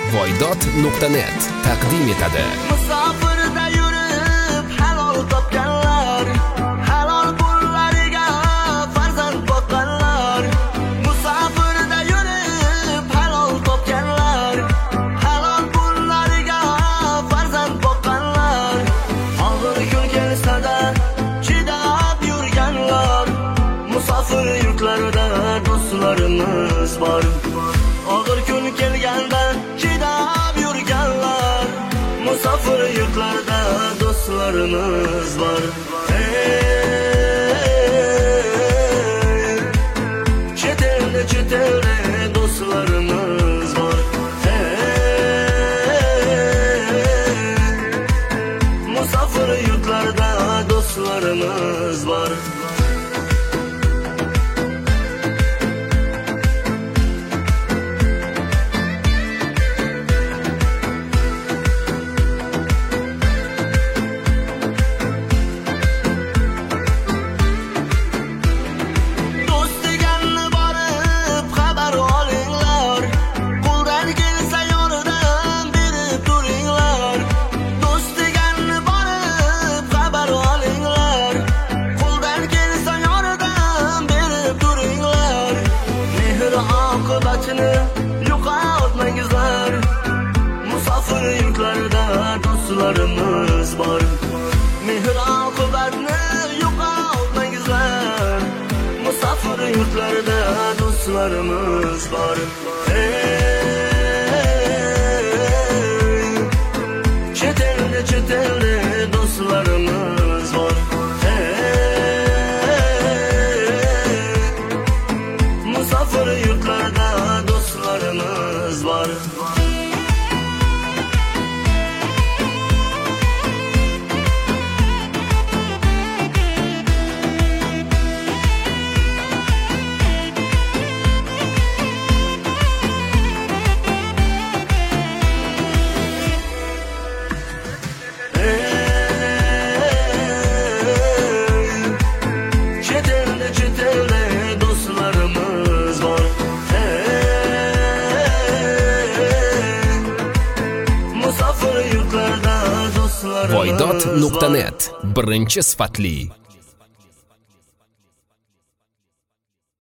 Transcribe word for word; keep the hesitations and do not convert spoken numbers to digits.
voydod nuqta net taqdim etadi. Musofirda yurib halol topganlar, halol pullariga farzand boqqanlar. Musofirda yurib halol topganlar, halol pullariga farzand boqqanlar. Og'ir kun kelsa-da chidab yurganlar. Musofir yurtlarda do'stlarimiz bor. Og'ir kun kelganda chidab yurganlar. Musofir yurtlarda do'stlarimiz bor. Chet elda chet elda do'stlarimiz bor. Musofir yurtlarda do'stlarimiz bor. Oqibatini yo'qotmangizlar. Musofir yurtlarda do'stlarimiz bor. Mehr oqibatni yo'qotmangizlar. Musofir yurtlarda do'stlarimiz bor. Chet elda chet elda do'stlarimiz bor. Musofir yurtlarda do'stlarimiz bor. Chet elda chet elda do'stlarimiz bor. Musofir yurtlarda do'stlarimiz bor. voydod nuqta net birinchi sifatli